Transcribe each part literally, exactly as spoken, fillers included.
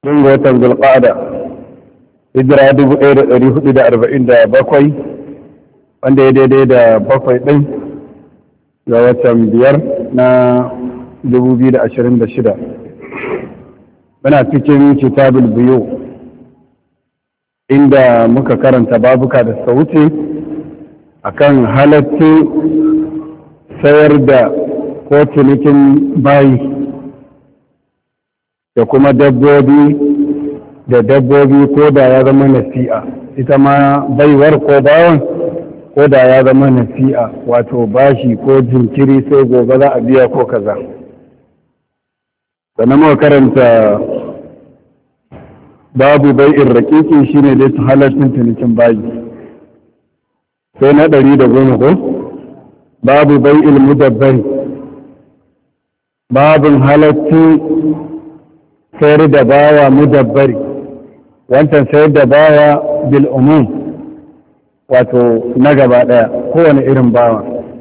Sun ga watan Zulqa'ada, hijira dubu ɗaya da ɗari hudu da arba'in da bakwai, wanda ya daidai da bakwai ɗin ga watan biyar na dubu biyu da ashirin da shida. Muna cikin kitabul biyu, inda muka karanta babuka da suka wuce akan halatti sayar da ko cinikin bayi da kuma dabbobi da dabbobi ko da ya zama nasi'a, ita ma baiwar ko bawan ko da ya zama nasi'a, wato bashi ko jinkiri sai gobe za a biya ko kaza. sannan muka karanta babu bai'in raƙiƙi shine dai su halartin cinikin bayi. Sai na ɗari da goma ko babu bai'il mudabbari, babin halartin sayar da bawa mudabbari, wancan sayar da bawa bil umum, wato na gaba ɗaya kowane irin bawa.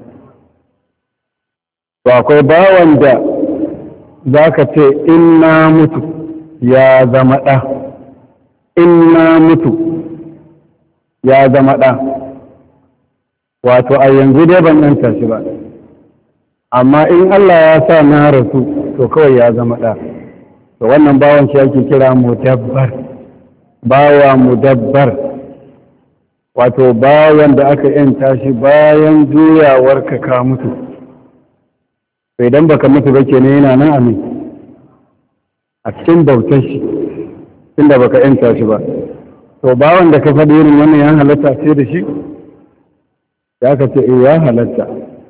To akwai bawan da za ka ce in na mutu ya zama ɗa, in na mutu ya zama ɗa, wato a yanzu dai ban ɗanta shi ba, amma in Allah ya sa na rasu to kawai ya zama ɗa. To wannan bawan shi ake kira mudabbar, bawa mudabbar, wato bawan da aka yanta shi bayan juyawar ka ka mutu. Sai idan baka mutu ba kenan yana nan amin a cikin bautar shi inda baka yanta shi ba. To bawan da ka faɗi irin wannan ya halatta ce da shi, ya ka ce eh ya halatta,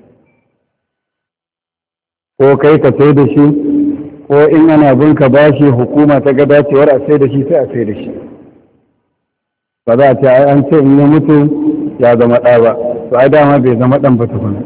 ko kai ka sai da shi, ko in ana bin ka bashi hukuma ta ga dacewar a sai da shi sai a sai da shi. Ba za a ce ai an ce in ya mutu ya zama ɗa ba, to ai dama bai zama ɗan ba tukuna.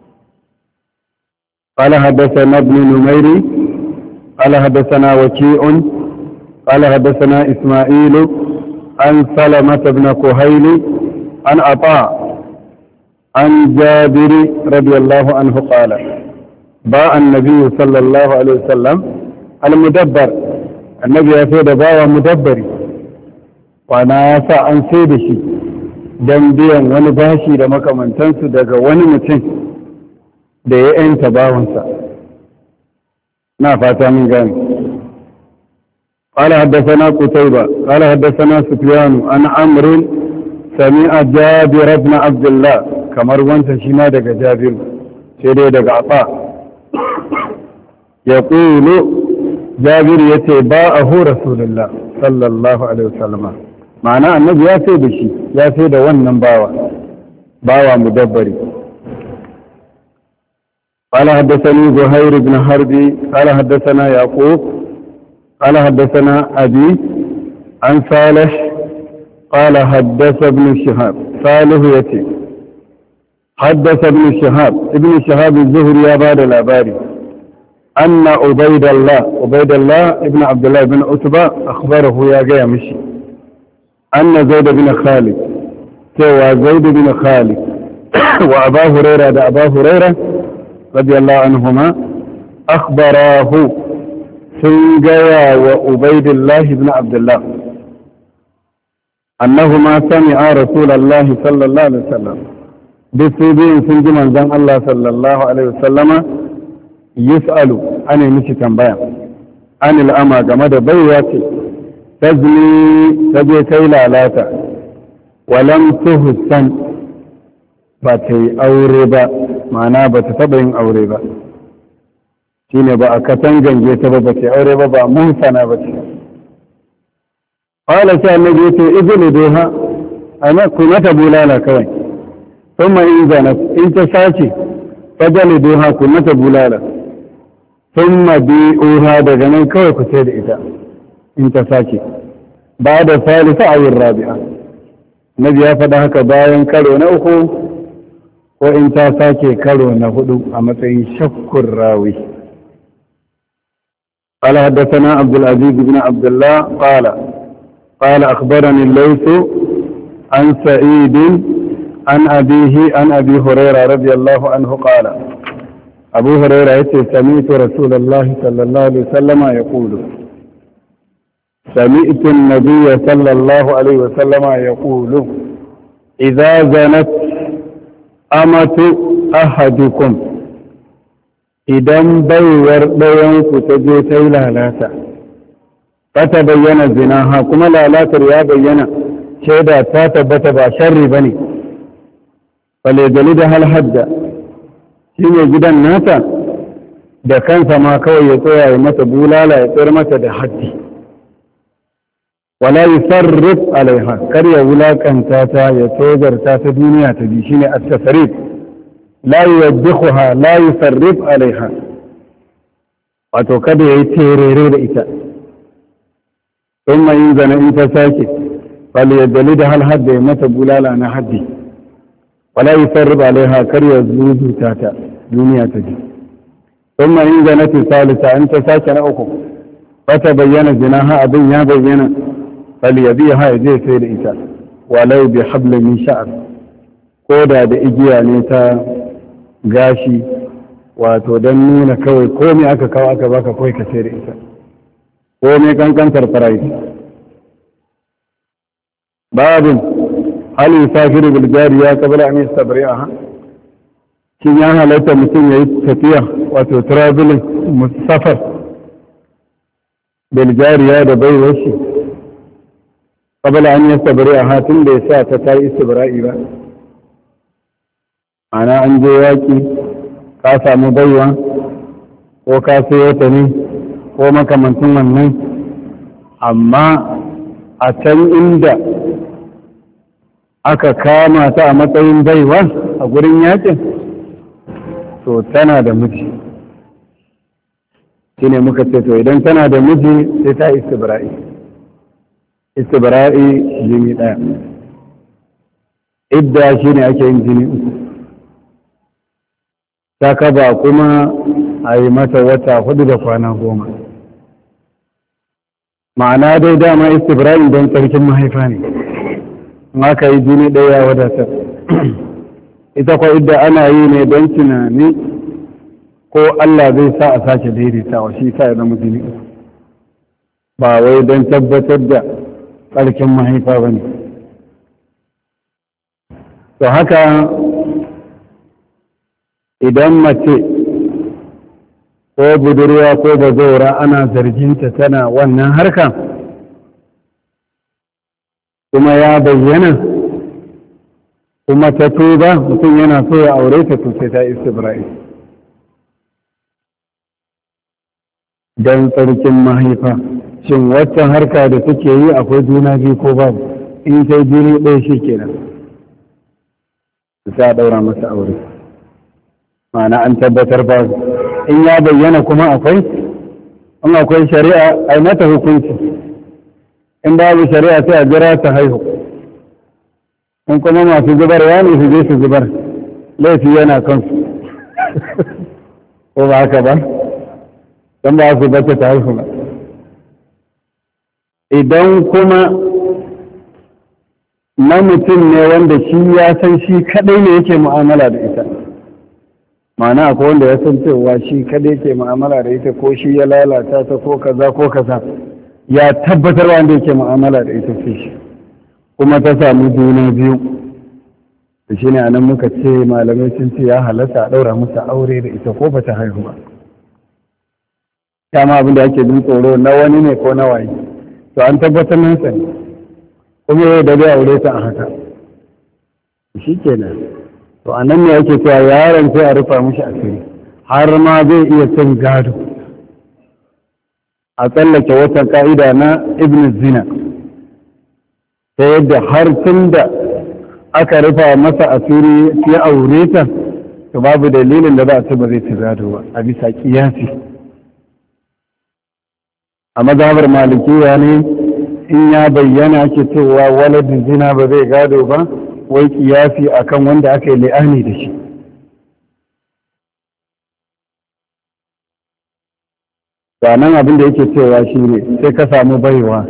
قال حدثنا ابن نمير قال حدثنا وكيع قال حدثنا إسماعيل عن سلمة بن كهيل عن عطاء عن جابر رضي الله عنه قال باع النبي صلى الله عليه وسلم المدبر، النبي يسيد باع مدبري وانا يسا عن سيدشي دنبيا ونباشي لمكا من تنسو دقا ونمتن da ya ‘yanta bawansa na fata min gani. قال حدثنا قتيبة قال حدثنا سفيان عن عمرو سمع جابر بن عبد الله كما روانت شما دق جابر سيدي دق عطاء يقول جابر يتباعه رسول الله صلى الله عليه وسلم، معناه النبي يا سيد شيء يا سيد ونن باوا باوا مدبري. قال حدثني زهير بن حرب قال حدثنا يعقوب قال حدثنا أبي عن صالح قال حدث ابن شهاب، صالح يتي حدث ابن شهاب ابن شهاب الزهري يا بعد الأباري أن عبيد الله عبيد الله ابن عبد الله بن عتبة أخبره يا جاي مشي أن زيد بن خالد سوى زيد بن خالد وأبا هريرة ده أبا هريرة رضي الله عنهما أخبراه سنجيا وعبيد الله بن عبد الله أنهما سمع رسول الله صلى الله عليه وسلم بسيبين سنج من زن الله صلى الله عليه وسلم يسأل عن المشي تنبيا عن الأمى جمد بيواتي تزني تجي كيلا لاتا ولم تهسن فتي أوربا ma'ana ba ta taɓa yin aure ba, shi ne ba a katangange ta ba ba ta aure ba, ba muhsana ba ce. Ƙwala sai annabi ya ce izini doha ana ku mata bulala kawai, sun in zana in ta sace fajali doha ku mata bulala, sun ma bi uha daga nan kawai ku sai da ita in ta sace. Ba da salisa a yin rabi'a, nabi ya faɗa haka bayan karo na uku ko in ta sake karo na hudu a matsayin shakkun rawi. قال حدثنا عبد العزيز بن عبد الله قال قال أخبرني الليث عن سعيد عن أبيه عن أبي هريرة رضي الله عنه قال أبو هريرة سمعت رسول الله صلى الله عليه وسلم يقول سمعت النبي صلى الله عليه وسلم يقول إذا زنت أمة أحدكم idan baiwar ɗayanku ta je ta yi lalata ta bayyana zinaha kuma lalatar ya bayyana shaida ta tabbata ba sharri ba ne falegali da halhadda shi ne gidan nata da kansa ma kawai ya tsaya ya mata bulala ya tsayar mata da haddi wala yusarrif alaiha kar ya wulakanta ta ya tozarta ta duniya ta bi shine at-tasrif la yuwaddihuha la yusarrif alaiha wato kada yayi terere da ita thumma in zana in ta sake fal yadli da hal hadda mata bulala na haddi wala yusarrif alaiha kar ya zuzuta ta duniya ta bi thumma in zana ta salisa in ta sake na uku fata bayyana zinaha abin ya bayyana fal yabiha ya je sai da ita walau bi habl min sha'r koda da igiya ne ta gashi wato don nuna kawai komai aka kawo aka baka kawai ka sai da ita komai kankantar farayi babin hal yusafiru bil jariya qabla an yastabri'aha shin ya halatta mutum yayi tafiya wato traveling musafar bil jariya da baiwar shi qabla an yastabri'aha tun da yasa ta kai istibra'i ba ana an je yaƙi ka samu baiwa ko ka sayo ta ne ko makamantin wannan amma a can inda aka kama ta a matsayin baiwa a gurin yaƙin to tana da miji shi ne muka ce to idan tana da miji sai ta istibra'i istibra'i jini ɗaya idda shi ne ake yin jini uku ta kaba kuma a yi mata wata hudu da kwana goma ma'ana dai dama istibra'in don tsarkin mahaifa ne ma ka yi jini ɗaya wadatar ita kwa idda ana yi ne don tunani ko Allah zai sa a sake daidaitawa shi sa ya zama jini ba wai don tabbatar da tsarkin mahaifa ba ne to haka idan mace ko budurwa ko bazawara ana zarginta tana wannan harka kuma ya bayyana kuma ta tuba mutum yana so ya aure ta to sai ta istibra'i don tsarkin mahaifa shin waccan harka da take yi akwai juna biyu ko babu in sai jini ɗaya shi kenan ta ɗaura masa aure ma'ana an tabbatar ba in ya bayyana kuma akwai in akwai shari'a ai mata hukunci in babu shari'a sai a jira ta haihu in kuma masu zubarwa ne su je su zubar laifi yana kansu ko ba haka ba don ba su bace ta haihu ba idan kuma na mutum ne wanda shi ya san shi kadai ne yake mu'amala da ita ma'ana akwai wanda ya san cewa shi kadai yake mu'amala da ita ko shi ya lalata ta ko kaza ko kaza ya tabbatar wanda yake mu'amala da ita sai shi kuma ta samu juna biyu da shi ne a nan muka ce malamai sun ce ya halatta a ɗaura musu aure da ita ko ba ta haihu ba dama abin da ake jin tsoro na wani ne ko na waye to an tabbatar nan sani kuma yau da zai aure ta a haka shi kenan to a nan ne ake cewa yaron sai a rufa mishi asiri har ma zai iya cin gado a tsallake wata ka'ida na ibn zina ta yadda har tun da aka rufa masa asiri ya aure ta to babu dalilin da za a ce ba zai ci gado ba a bisa kiyasi a mazhabar malikiya ne in ya bayyana ake cewa waladin zina ba zai gado ba wai kiyasi akan wanda aka yi li'ani da shi nan abin da yake cewa shi ne sai ka samu baiwa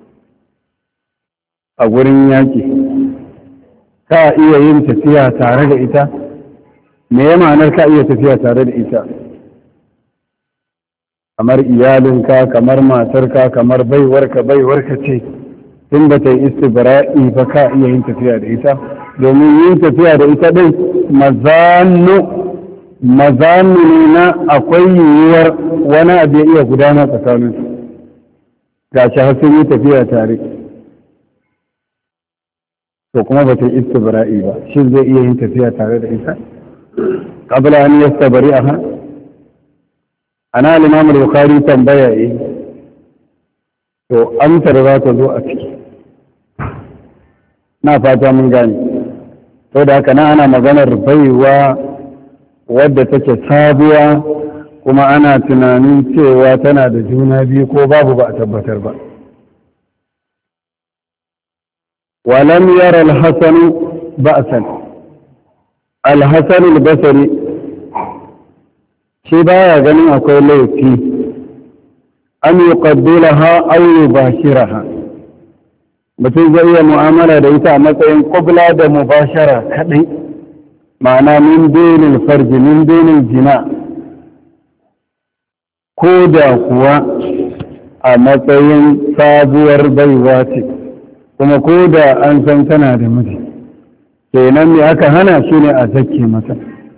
a gurin yaƙi ka iya yin tafiya tare da ita me ya ma'anar ka iya tafiya tare da ita kamar iyalinka kamar matarka kamar baiwarka baiwarka ce tun ba ta yi istibra'i ba ka iya yin tafiya da ita domin yin tafiya da ita ɗin mazannu mazannu ne na akwai yiwuwar wani abu ya iya gudana tsakaninsu ga shi har sun yi tafiya tare to kuma ba ta yi istibra'i ba shi zai iya yin tafiya tare da ita qabla an yastabari'aha ana al-imam al-bukhari tambaya yi to amsar za ta zo a ciki na fata mun gane to da haka na ana maganar baiwa wadda take sabuwa kuma ana tunanin cewa tana da juna biyu ko babu ba a tabbatar ba walam yara al-hasan ba'san al-hasan al-basri shi baya ganin akwai laifi an yuqabbilaha aw yubashiraha mutum zai iya mu'amala da ita a matsayin qabla da mubashara kadai ma'ana min dunil farji min dunil jina ko da kuwa a matsayin sabuwar baiwa ce kuma ko da an san tana da miji kenan ne aka hana shi ne a zakke mata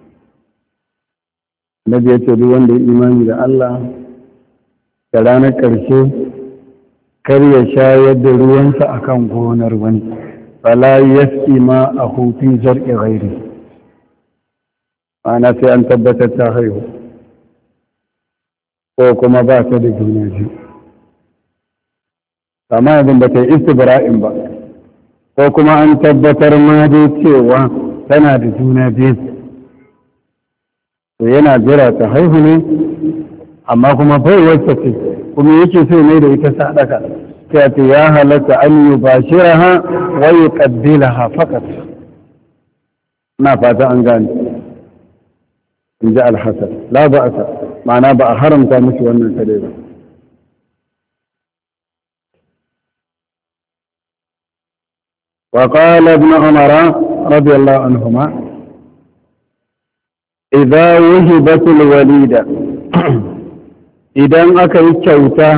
nabi ya ce duk wanda ya imani da Allah da ranar ƙarshe kar ya shayar da ruwansa akan gonar wani fala yaski ma a hufi zar'i ghairi ana sai an tabbatar ta haihu ko kuma ba ta da juna biyu amma abin ba ta yi istibra'in ba ko kuma an tabbatar ma dai cewa tana da juna biyu to yana jira ta haihu ne amma kuma bai wacce ce kuma yake so ne da ita sadaka sai ta ya halatta an yubashiraha wa yuqabbilaha faqat na fata an gane in ji al-hasan la ba'sa ma'ana ba a haramta miki wannan kare ba وقال ابن عمر رضي الله عنهما إذا وهبت الوليدة idan aka yi kyauta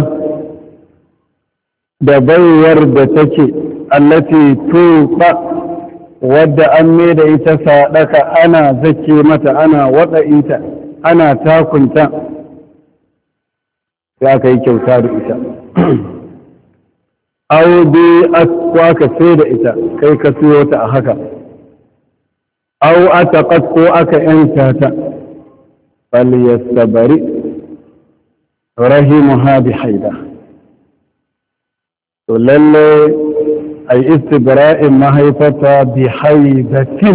da baiwar da take allati tuqa wadda an mai da ita sadaka ana zake mata ana wada ita ana takunta sai aka yi kyauta da ita aw bi aswa ka sai da ita kai ka siyo ta a haka aw ataqat ko aka yanta ta falyastabari rahimuha bi haida to lalle ay istibra'in mahaifata bi haidatin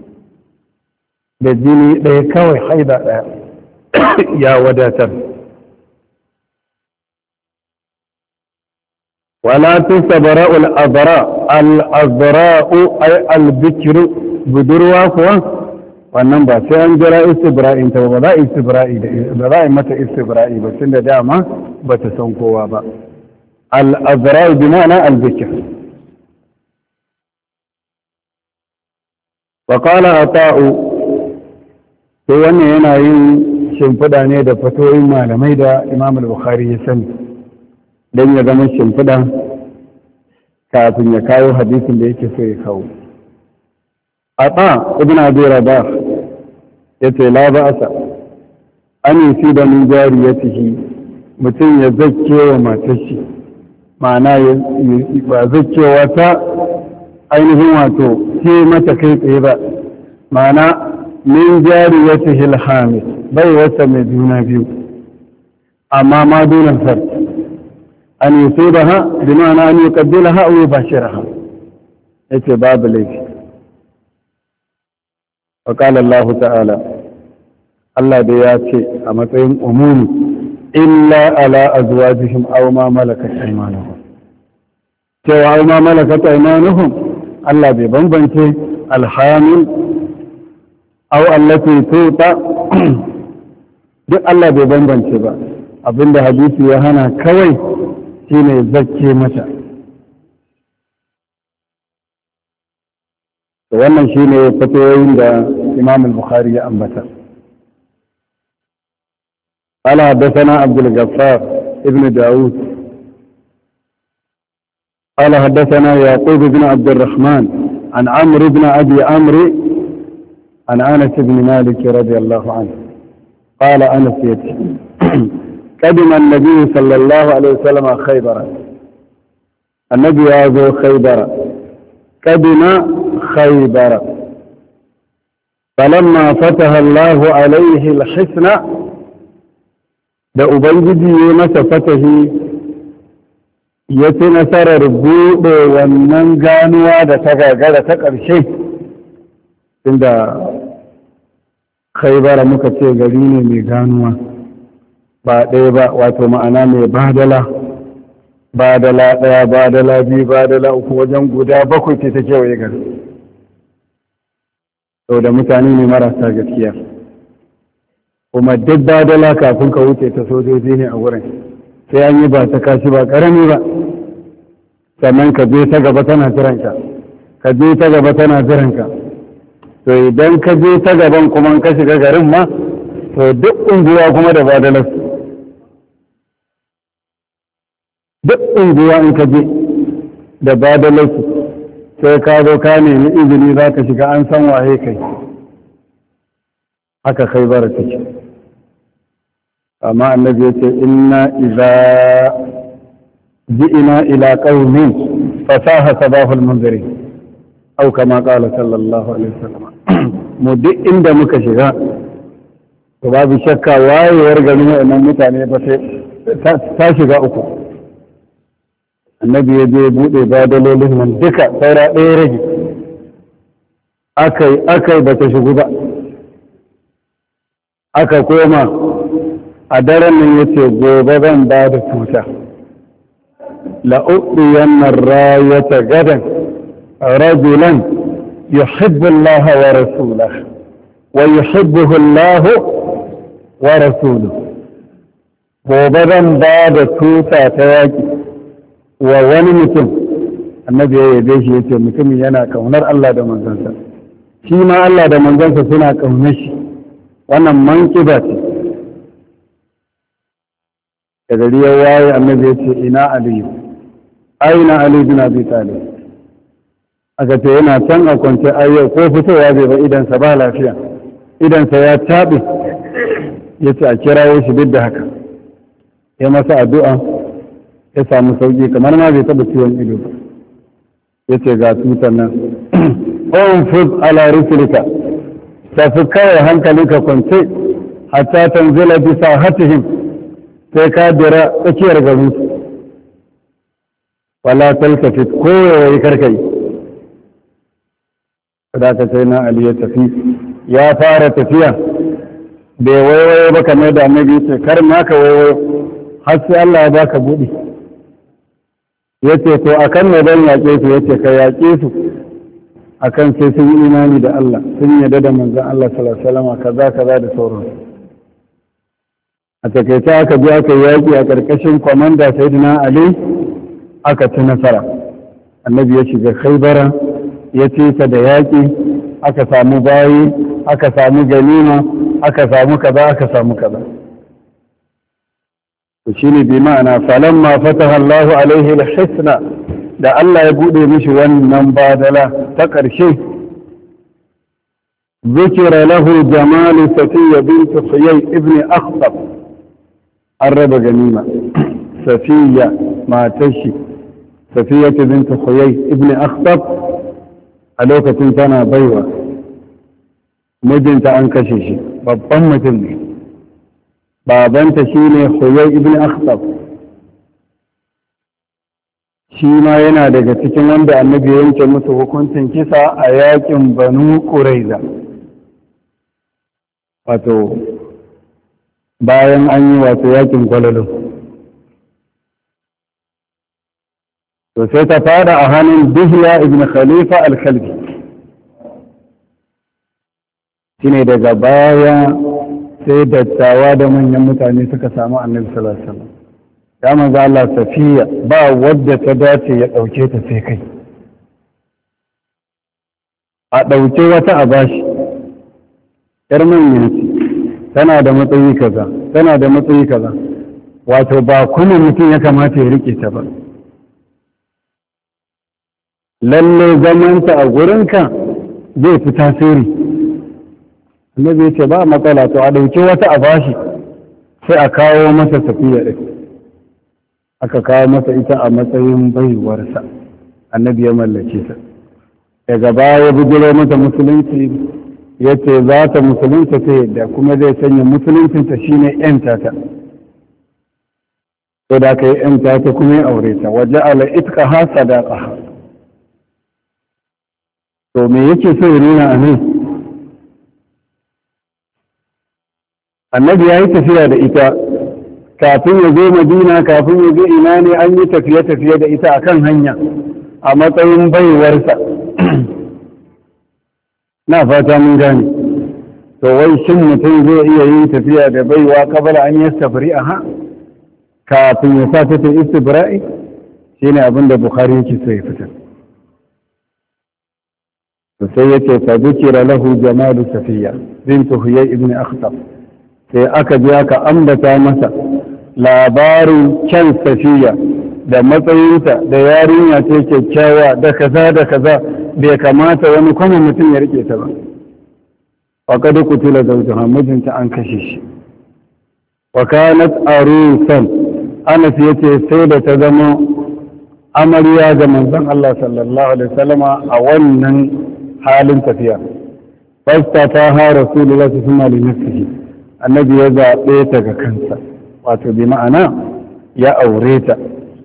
da jini ɗaya kawai haida ɗaya ya wadatar ولا تستبرأ الأضراء الأضراء أي البكر بدروا كوا wannan ba sai an jira istibra'in ta ba za a istibra'i da ba za a mata istibra'i ba tun da dama ba ta san kowa ba al-azra'i bi ma'ana al-bikr wa qala ata'u to wannan yana yin shimfiɗa ne da fatoyin malamai da Imam al-Bukhari ya sani don ya zama shimfiɗa kafin ya kawo hadisin da yake so ya kawo. A ɗa ibn Abi Rabah ya ce la ba'asa an yi da min jariyatihi mutum ya zakke wa matar shi ma'ana ba zakkewa ta ainihin wato ce mata kai tsaye ba ma'ana min jariyatihi al-hamil bai wata mai juna biyu amma ma dunan farko أن يصيبها بمعنى أن يقبلها أو يباشرها يتي باب ليك وقال الله تعالى الله بياتي أما تهم أمومي إلا على أزواجهم أو ما ملكت أيمانهم سوى أو ما ملكت أيمانهم الله ببنبنتي الحامل أو التي توطى duk Allah bai bambance ba abinda hadisi ya hana kawai shine zakke mata to wannan shine fatoyin da Imam al-Bukhari ya ambata قال حدثنا عبد الغفار ابن داود قال حدثنا يعقوب بن عبد الرحمن عن عمرو بن أبي عمرو عن أنس بن مالك رضي الله عنه قال أنس يتي قدم النبي صلى الله عليه وسلم خيبر النبي يازو خيبر قدم خيبر فلما فتح الله عليه الحسن da Ubangiji ya masa fatahi ya ci nasarar buɗe wannan ganuwa da ta gagara ta ƙarshe inda Khaibara muka ce gari ne mai ganuwa ba ɗaya ba wato ma'ana mai badala badala ɗaya badala biyu badala uku wajen guda bakwai ce ta kewaye gari sau da mutane ne marasa gaskiya kuma duk badala kafin ka wuce ta sojoji ne a wurin sai an yi ba ta kashi ba karami ba sannan ka je ta gaba tana jiranka ka je ta gaba tana jiranka to idan ka je ta gaban kuma ka shiga garin ma to duk unguwa kuma da badalar duk unguwa in ka je da badalar sai ka zo ka nemi izini za ka shiga an san waye kai haka Khaibar take amma annabi ya ce inna idza ji'ina ila qaumin fasaha sabahul munzirin au kama qala sallallahu alaihi wasallam mu duk inda muka shiga to babu shakka wayewar garin wannan mutane ba sai ta shiga uku annabi ya je bude badalolin nan duka saura ɗaya rage akai akai ba ta shigo ba aka koma a daren nan ya ce gobe zan ba da tuta la'uɗiyan nan rayata gadan rajulan yuhibbu Allah wa rasulah wa yuhibbuhu Allah wa rasuluhu gobe zan ba da tuta ta yaƙi wa wani mutum annabi ya yabe shi ya ce mutumin yana ƙaunar Allah da manzansa shi ma Allah da manzansa suna ƙaunar shi wannan manƙiba ce da gari ya waye annabi ya ce ina aliyu aina ali bin abi talib aka ce yana can a kwance ayyau ko fitowa bai ba idansa ba lafiya idansa ya taɓe ya ce a kirawo shi duk da haka ya masa addu'a ya samu sauƙi kamar ma bai taɓa ciwon ido ba ya ce ga tutar nan unfuz ala rusulika tafi kawai hankalinka kwance hatta tanzila bi sahatihim sai ka dira tsakiyar garin su wala taltafit kowaye karkai da ka sai na ali ya tafi ya fara tafiya bai waiwayo ba kamar da annabi ce kar ma ka waiwayo har sai Allah ya baka buɗi yace to akan ne dan yaƙe su yace ka yaƙe su akan sai sun yi imani da Allah sun yarda da manzon Allah sallallahu alaihi wasallam kaza kaza da sauransu a takaice aka je aka yaƙi a ƙarƙashin kwamanda sayyidina Ali aka ci nasara annabi ya shiga Khaibara ya ce ta da yaƙi aka samu bayi aka samu ganima aka samu kaza aka samu kaza to shine bi ma'ana falamma fataha Allahu alaihi al-hisna da Allah ya bude mishi wannan badala ta ƙarshe ذكر له جمال صفية بنت حيي ابن أخطب الرب جميمة صفية ما تشي صفية بنت حيي ابن أخطب ألوكة تنا بيوة مدنت أنكششي بطمة لي بابنت شيني حيي ابن أخطب shi ma yana daga cikin wanda annabi ya yanke musu hukuncin kisa a yakin Banu Quraiza wato bayan an yi wato yakin Gwalalo to sai ta fara a hannun Dihya ibn Khalifa al-Kalbi shine daga baya sai dattawa da manyan mutane suka samu annabi sallallahu alaihi wasallam ya manzo Allah Safiya ba wadda ta dace ya dauke ta sai kai a dauke wata a bashi yar manya ce tana da matsayi kaza tana da matsayi kaza. Wato ba kuma mutum ya kamata ya rike ta ba. Lalle zamanta a gurinka zai fi tasiri. Annabi ya ce ba matsala, to a ɗauki wata a bashi sai a kawo masa Safiya ɗin. Aka kawo masa ita a matsayin baiwarsa. Annabi ya mallake ta. Daga baya ya bujiro mata musulunci, ya ce za ta musulunta ta yadda, kuma zai sanya musuluncinta shine ‘yanta ta. To da aka yi ‘yanta ta kuma ya aure ta, waje ala itka ha sadaka ha. To me yake so ya nuna a nan? Annabi ya yi tafiya da ita kafin ya zo Madina, kafin ya zo ina ne, an yi tafiye-tafiye da ita akan hanya a matsayin baiwarsa. Na fata mun gane. To wai shin mutum zai iya yin tafiya da baiwa kabala an yi safari a ha kafin ya sa ta ta istibra'i? Shi ne abin da Bukhari yake so ya fitar. To sai yace fa dhukira lahu jamalu Safiya bintu Huyay ibn Akhtab. Sai aka ji aka ambata masa labarin kyan Safiya da matsayinta da yarinya ce kyakkyawa da kaza da kaza, bai kamata wani kuma mutum ya rike ta ba. Wa kad kutila zawjuha, mijinta an kashe shi. Wa kanat arusan, Anas yace sai da ta zama amarya ga manzon Allah sallallahu alaihi wasallama a wannan halin tafiya. Fastataha Rasulullahi sallallahu alaihi wasallam, annabi ya zaɓe ta ga kansa, wato bi ma'ana ya aure ta,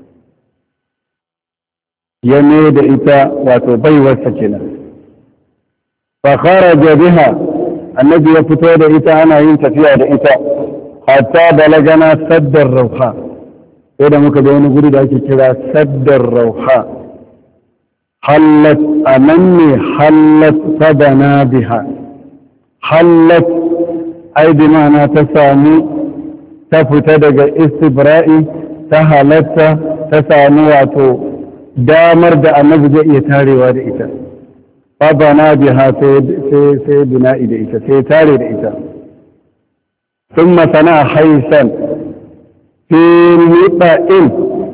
ya ne da ita wato baiwarsa kenan. Fa kharaja biha, annabi ya fito da ita, ana yin tafiya da ita hatta balagana saddar rauha, sai da muka ga wani guri da ake kira saddar rauha. Hallat anan ne hallat sadana biha, hallat ai bi ma'ana ta sami, ta fita daga istibra'i, ta halatta, ta sami wato damar da annabi zai iya tarewa da ita. Fabana biha sai bina'i da ita, sai tare da ita. Sun masana haisan fi niɗa'in,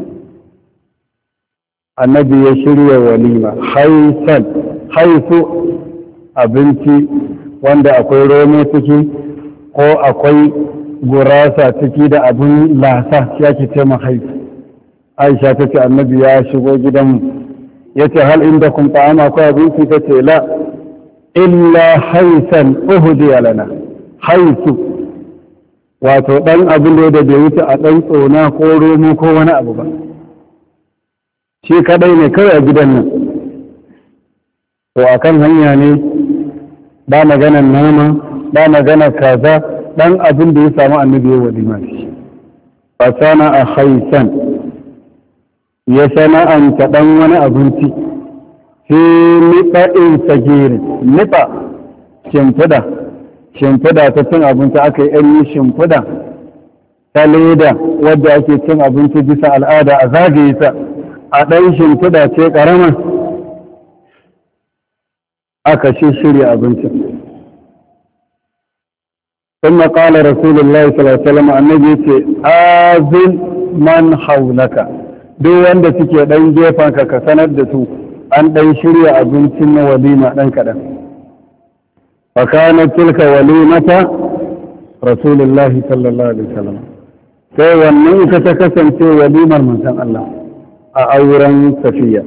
annabi ya shirya walima. Haisan, haisu abinci wanda akwai romo ciki ko akwai gurasa ciki da abin lasa, shi ake ce ma haisu. Aisha ta ce annabi ya shigo gidanmu, ya ce hal inda kun ta'ama ko abinci, ta ce la illa haisan uhudiya lana. Haisu wato ɗan abin da da bai wuce a ɗan tsona ko romo ko wani abu ba, shi kadai ne kawai a gidan nan. To a kan hanya ne, ba maganar nama, ba maganar kaza, ɗan abin da ya samu annabi ya walima shi. Fasana a haisan, ya sana'anta ɗan wani abinci, fi niɗa'in sagiri, niɗa shimfiɗa, shimfiɗa ta cin abinci, aka yi ɗan yi shimfiɗa ta leda wadda ake cin abinci bisa al'ada a zagaye ta, a ɗan shimfiɗa ce ƙarama aka shi shirya abincin. ثم قال رسول الله صلى الله عليه وسلم النبي آذن من حولك, duk wanda suke ɗan gefanka ka sanar da su an ɗan shirya abincin na walima ɗan kaɗan. Fa kana tilka walimata Rasulullahi sallallahu alaihi wasallam, sai wannan ita ta kasance walimar manzon Allah a auren Safiya,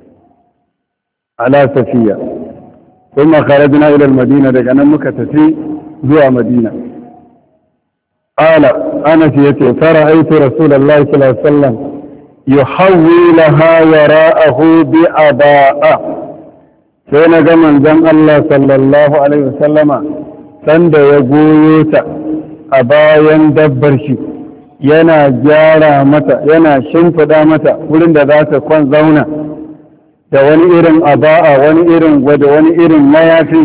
ala Safiya. Kuma kharajna ila al-Madina, daga nan muka tafi zuwa Madina. Qala Anas yace fara'aytu Rasulullahi sallallahu alaihi wasallam yuhawwi laha wara'ahu bi aba'a, sai na ga manzon Allah sallallahu alaihi wasallama sanda ya goyo ta a bayan dabbar shi, yana gyara mata, yana shimfida mata wurin da za ta kwan zauna, da wani irin aba'a, wani irin gwada, wani irin mayafi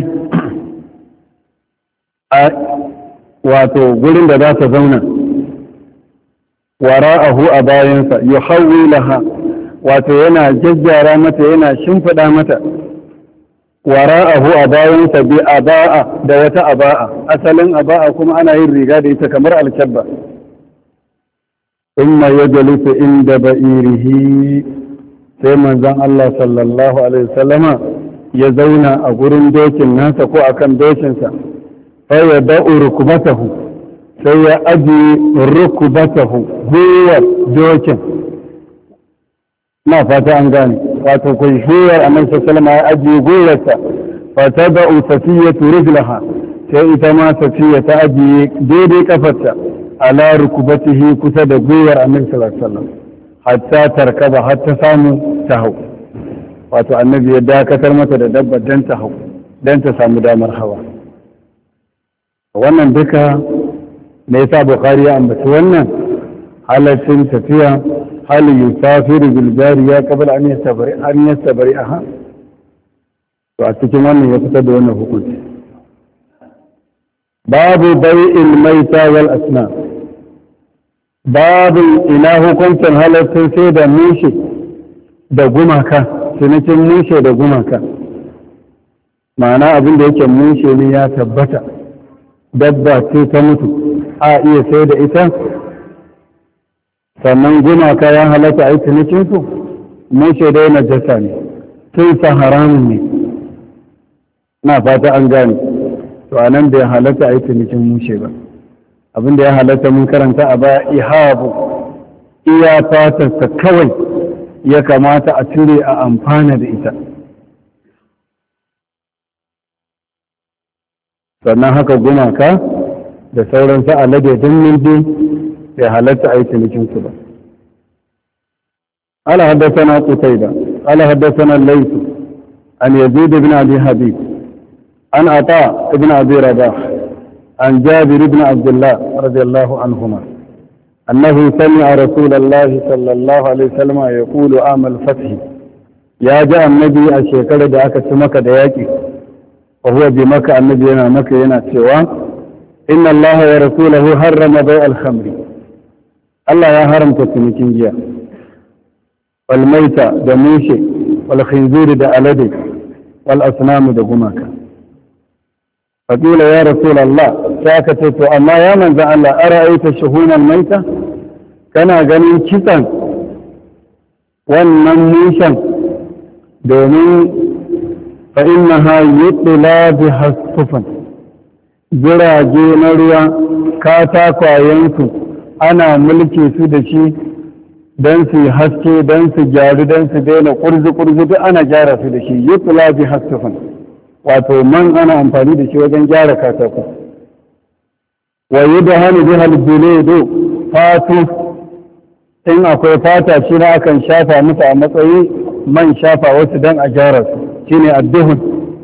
a wato gurin da za ta zauna. wara'ahu a bayansa, yuhawwi laha, wato yana jajjara mata, yana shimfiɗa mata wara'ahu a bayansa bi aba'a da wata aba'a asalin aba'a kuma ana yin riga da ita kamar alkyabba thumma yajlisu inda ba'irihi sai manzon Allah sallallahu alaihi wasallama ya zauna a gurin dokin nasa ko akan dokinsa fa ya da'u rukbatahu sai ya aji rukbatahu gwiwar dokin na fata an gane wato kun shuyar annabi sallallahu alaihi ya aji gwiwarsa fa tada'u safiyatu rijlaha sai ita ma safiya ta aji daidai kafarta ala rukbatihi kusa da gwiwar annabi sallallahu alaihi wasallam hatta tarkaba har ta samu ta hau wato annabi ya dakatar mata da dabba don ta hau don ta samu damar hawa wannan duka me yasa bukhari ya ambaci wannan halaccin tafiya hal yusafiru bil jariya qabla an yastabri an yastabri aha to a cikin wannan ya fitar da wannan hukunci babu bai'il maita wal asna babu ina hukuncin halaccin sai da mushe da gumaka cinikin mushe da gumaka ma'ana abin da yake mushe ne ya tabbata dabba ce ta mutu a iya sai da ita sannan gumaka ya halatta a yi cinikinsu mushe da yana jasa ne tun sa haramun ne na fata an gane to a nan da ya halatta a yi cinikin mushe ba abin da ya halatta mun karanta a baya ihabu iya fatarsa kawai ya kamata a cire a amfana da ita sannan haka gumaka da sauransu alade don milbi bai halatta a yi cinikinsu ba ala haddasana qutayba ala haddasana layth an yazid ibn abi habib an ata ibn abi rabah an jabir ibn abdullah radiyallahu anhuma أنه سمع رسول الله صلى الله عليه وسلم يقول عام الفتح يا جاء النبي الشيكال دعاك سمك دياكي وهو بمكة النبي ينا مكة ينا سوا إن الله ورسوله حرم بيع الخمر الله يا حرم تسمكين جيا والميتة دموشي والخنزير دا ألدي والأصنام دا قماك فقيل يا رسول الله ساكتت أما يا من ذا الله أرأيت شهون الميتة كان غني كتان والنموشا دومين فإنها يطلى بها الصفن جراجي نريا كاتا كواينسو أنا ملكي سودشي دنسي حسكي دنسي جاري دنسي دينا قرز قرز أنا جارة سودشي يطلى بها الصفن wato man ana amfani da shi wajen gyara katako wa yi da hannu bi halbuledo fatu in akwai fata shi na akan shafa musu a matsayi man shafa wasu don a gyara su shi ne adduhun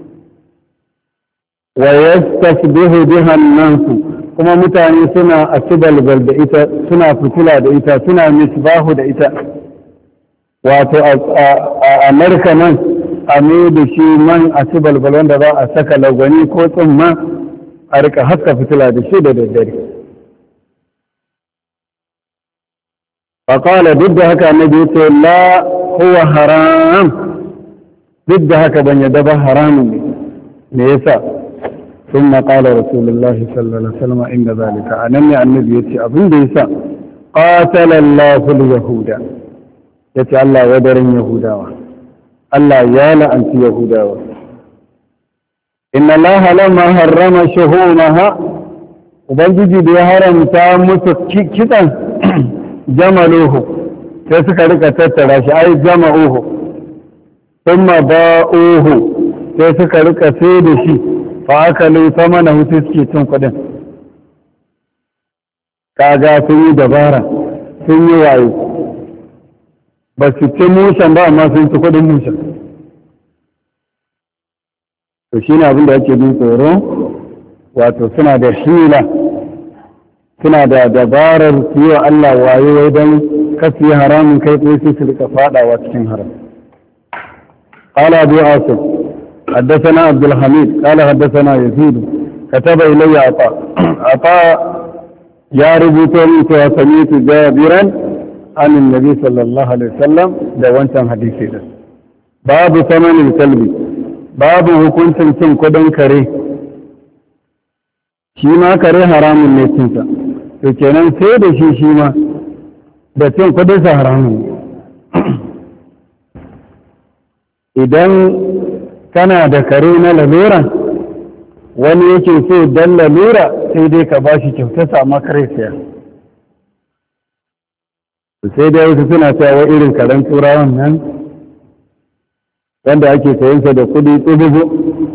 wa yastasbihu bihan nansu kuma mutane suna asibalbal da ita suna fitila da ita suna misbahu da ita wato a amurka nan a mai da shi man a ci balbal wanda za a saka lagwani ko tsumma a rika haska fitila da shi da daddare. faƙala duk da haka na ce la huwa haram duk da haka ban yadda ba haramun ne me yasa sun maƙala rasulullah sallallahu alaihi wasallam inda zalika a nan ne annabi ya ce abin da yasa qatalallahu yahuda ya ce Allah wadarin yahudawa Allah ya la'anci Yahudawa. Inna Allah lamma harrama shuhumaha Ubangiji da ya haramta musu kitsan jamaluhu sai suka rika tattara shi ai jama'uhu thumma ba'uhu sai suka rika sai da shi fa akalu samanahu sai suke cin kuɗin. Kaga sun yi dabara sun yi wayo ba su ci mushen ba amma sun ci kudin mushen to shi ne abin da ake jin tsoro wato suna da hila suna da dabarar su yi wa Allah wayo wai don kasu yi haramun kai tsaye su su rika fadawa cikin haram قال أبو عاصم حدثنا عبد الحميد قال حدثنا يزيد كتب إلي عطاء عطاء يا ربطني وسميت جابرا عن النبي صلى الله عليه وسلم ده وانتم حديثي ده باب ثمن الكلب babu hukuncin cin kudin kare shi ma kare haramun ne cinsa to kenan sai da shi shi ma da cin kudinsa haramun idan kana da kare na lalura wani yake so don lalura sai dai ka bashi kyauta sama kare siya sai dai wasu suna cewa irin karen turawan nan wanda ake sayansa da kudi tsububu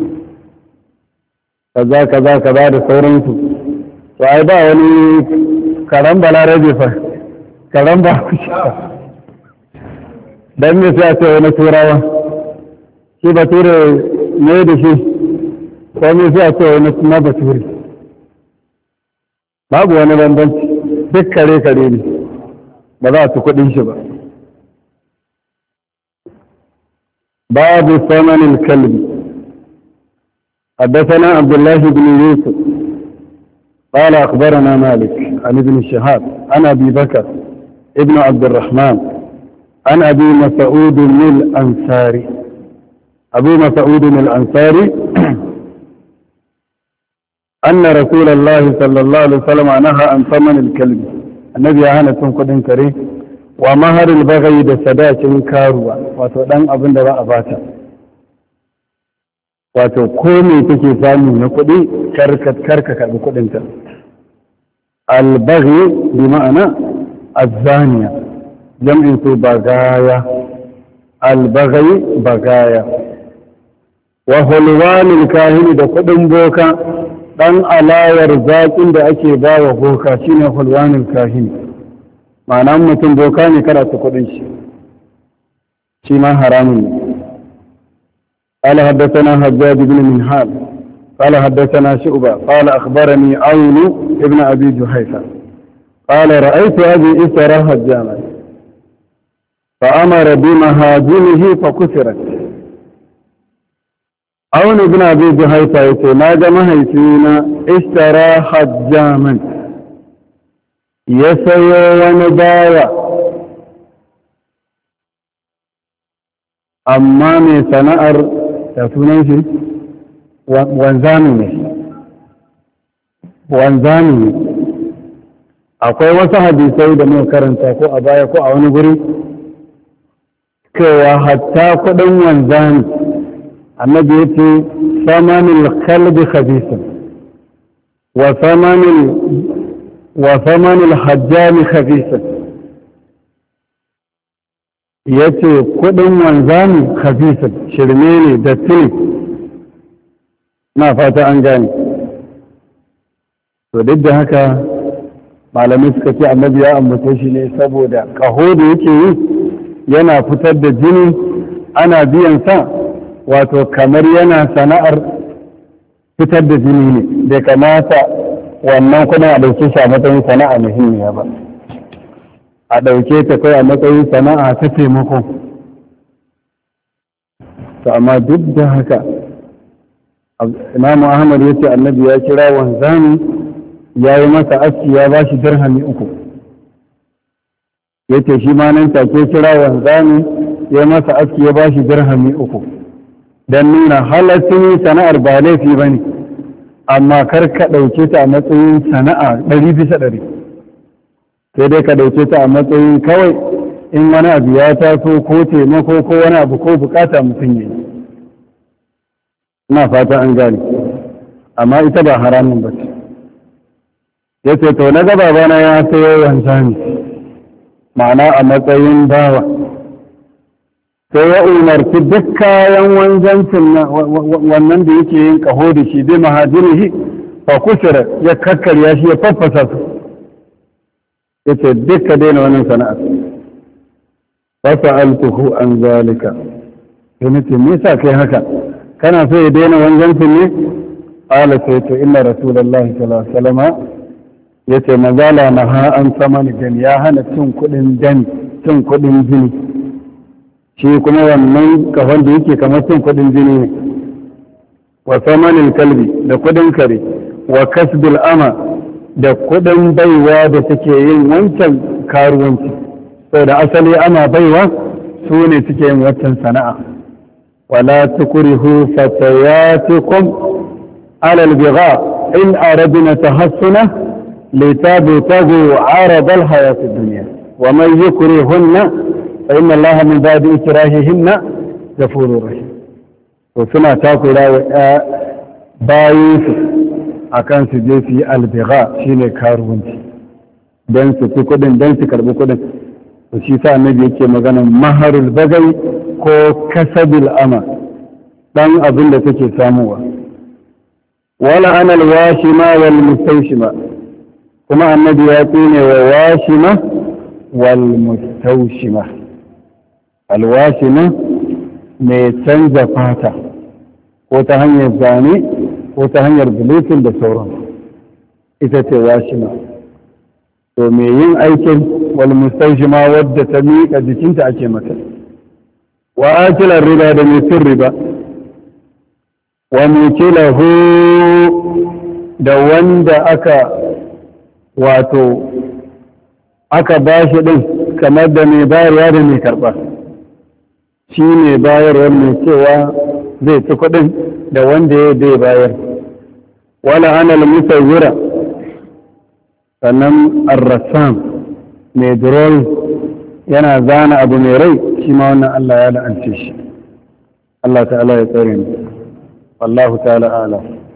kaza kaza kaza da sauransu to ai ba wani karen balarabe fa karen ba ku sha don me sai a ce wani turawa shi bature ne da shi ko me sai a ce wani na bature babu wani bambanci duk kare kare ne ba za su kudin shi ba babu samanin kalbi حدثنا عبد الله بن يوسف قال أخبرنا مالك عن ابن شهاب عن أبي بكر ابن عبد الرحمن عن أبي مسعود الأنصاري أبو مسعود الأنصاري أن رسول الله صلى الله عليه وسلم نهى عن ثمن الكلب النبي أهانا تنقدن كريه ومهر البغي da sadakin karuwa wato dan abin da ba a bata wato ko me take samu na kuɗi karka karka karbi kuɗin ta al-baghi bi ma'ana az-zaniya jam'in su bagaya al-baghi bagaya wa hulwanul kahini da kuɗin boka dan alawar zakin da ake bawa boka shine hulwanul kahini ma'ana mutum boka ne kada su kudin shi shi ma haramun ne قال حدثنا حجاج بن منهال قال حدثنا شعبة قال أخبرني عون ابن أبي جحيفة قال رأيت أبي إسرى هجاما فأمر بمهاجمه فكسرت عون ابن أبي جحيفة يقول ما جمعه فينا اشترى هجاما ya sayo wani bawa amma mai sana'ar da sunan shi wanzami ne wanzami ne akwai wasu hadisai da muka karanta ko a baya ko a wani guri cewa hatta kudin wanzami annabi ya ce samanil kalbi khabisun wa samanil وثمن الحجام خبيثا yace kudin wanzami khabisa shirme ne da tuni na fata an gane to duk da haka malamai suka ce annabi ya ambata shi ne saboda kaho da yake yi yana fitar da jini ana biyan sa wato kamar yana sana'ar fitar da jini ne bai kamata wannan kuma a ɗauke shi a matsayin sana'a muhimmiya ba a ɗauke ta kai a matsayin sana'a ta taimako to amma duk da haka imamu ahmad ya ce annabi ya kira wanzami ya yi masa aski ya ba shi dirhami uku ya ce shi ma nan take kira wanzami ya masa aski ya ba shi dirhami uku don nuna halattun sana'ar ba laifi ba ne amma kar ka ɗauke ta a matsayin sana'a ɗari bisa ɗari sai dai ka ɗauke ta a matsayin kawai in wani abu ya taso ko taimako ko wani abu ko bukata mutum yi ina fata an gane amma ita ba haramun ba ce ya ce to na gaba bana ya sayo wanzami ma'ana a matsayin bawa sai ya umarci duk kayan wanzancin wannan da yake yin kaho da shi bai mahajirihi fa kusura ya kakkarya shi ya faffasa su ya ce duk ka daina wannan sana'a fasa altuhu an zalika ya nace me yasa kai haka kana so ya daina wanzancin ne ala sai to inna rasulullahi sallallahu alaihi wasallam yace mazala naha an saman dan ya hana cin kudin dan cin kudin jini shi kuma wannan kafan da yake kamar cin kudin jini ne wa samanin kalbi da kudin kare wa kasbil ama da kudin baiwa da take yin wancan karuwanci sau da asali ana baiwa su ne suke yin wancan sana'a ولا تكرهوا فتياتكم على البغاء إن أردنا تحصنه لتبتغوا عرض الحياة الدنيا ومن يكرهن فإن الله من بعد إكراههن غفور رحيم. وسنا تاكل بايس akan su je su yi albiga shine karuwanci don su fi kudin don su karbi kudin. to shi sa annabi yake magana maharul bagai ko kasabil ama dan abin da take samuwa. wala ana alwashima wal mustawshima kuma annabi ya tsine wa washima wal mustawshima. alwashima mai canza fata ko ta hanyar zane ko ta hanyar bulletin da sauran ita ce washima. to me yin aikin wal mustawshima wadda ta miƙa jikinta ake mata. wa akilar riba da mai cin riba wa mukilahu da wanda aka wato aka bashi din kamar da mai bayarwa da mai karɓa. shi ne bayarwar mai cewa zai ci kuɗin da wanda ya zai bayar. wala anal musawwira sannan arrasam mai drawing yana zana abu mai rai shi ma wannan Allah ya la'ance shi. Allah ta'ala ya tsare ni. wallahu ta'ala a'lam.